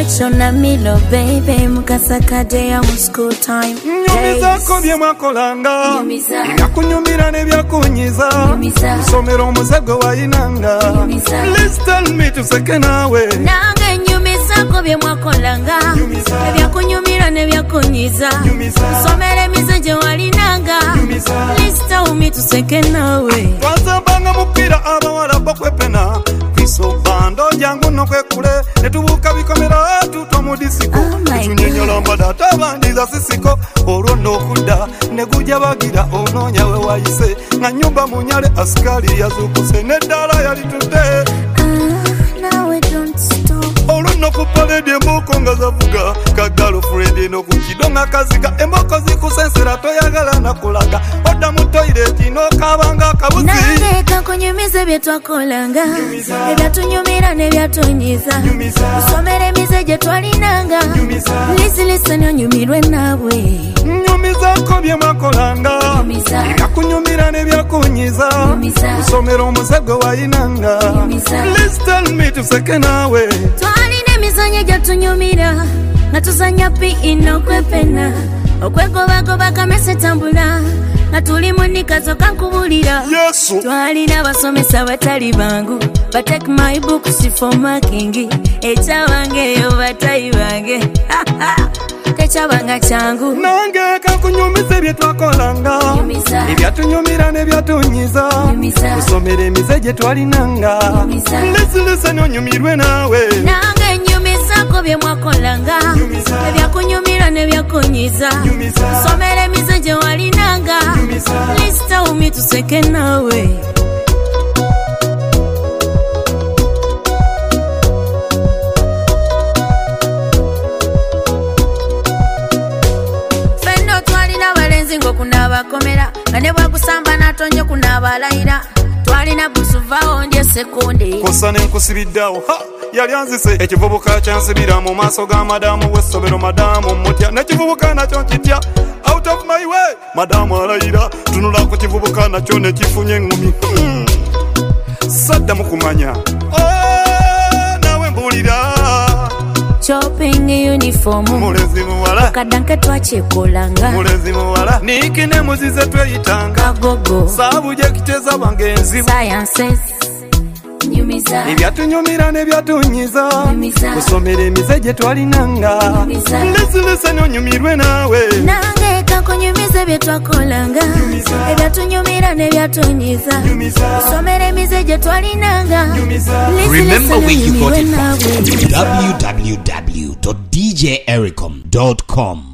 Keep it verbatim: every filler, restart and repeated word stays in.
Rachel na Milo baby mukasakade ya mu school time. Nyumiza ko bye mwakolanga ngakunyumira ne byakunyiza somero muzago wayinanga. Please tell me to seke nawe nange nyumiza ko bye mwakolanga ebyakunyumira ne byakunyiza somero mizeje walinanga. Please tell me to seke nawe twazambanga mupira abawala bakwepena kwiso bando jangu nokwekule netubuka bikomera tutwa mu disiko tunyenyola mbadata bandiza sisiko olwo nokuda negujja bagira ononya we wayise nga nyumba munyale askari yazukuse neddala yalitudde. Now don't stop. Olwo nokupaledi emboko nga zavuga kagalo Fred nokukidonga kaziga emboko zikusensera toyagala nakulaga odda mu toilet nokabanga kabuzi. Nange kakunyumiza bye twakolanga ebyatunyumira ne byatonyiza usomere mizeje twalinanga. Listen listen onyumirwe nawe nyumiza ko bye mwakolanga ngakunyumira ne byakunyiza usomero omuzago wayinanga. Please tell me to seke nawe twalina emizanyo gyatunyumira nga tuzanya pi inokwepena okwegobagoba kamese tambula nga tuli munikazo kankubulira. Yesu twalina abasomesa batali bangu batake my books for marking ekyabange eyo batayi bange tekyabanga kyangu. nange kakunyumiza bye twakolanga ebyatunyumira ne byatunyiza usomere emizeje twalinanga. Listen onyumirwe nawe nange nyumiza ko bye mwakolanga ebyakunyumira ne byakunyiza usomere emizeje walinanga. Please tell me to seke nawe fendo twalina balenzi ngokunaba komera nga ne bwakusamba natonye kunaba alayira twalina busuvaawo ndye sekonde kosa nenkusibiddawo yali anzise ekivubuka kyansibira mu maaso ga madamu w'essobero madamu mutya nekivubuka nakyo nkitya out of my way madamu alayira tunula ku kivubuka nakyo nekifunye engumi. hmm. sadda mukumanya oh, nawe mbulira shopping uniform mulezi muwala kadanke twachekolanga mulezi muwala nikine muzize tweyitanga gogo sabu je kiteza bangenzi sciences nyumiza ebyatunyumira ne byatunyiza usomera emizeje twalinanga. Listen onyumirwe nawe nange kakunyumiza bye twakolanga ebyatunyumira ne byatunyiza usomera emizeje twalinanga. Remember where you got it from. w w w dot d j ericom dot com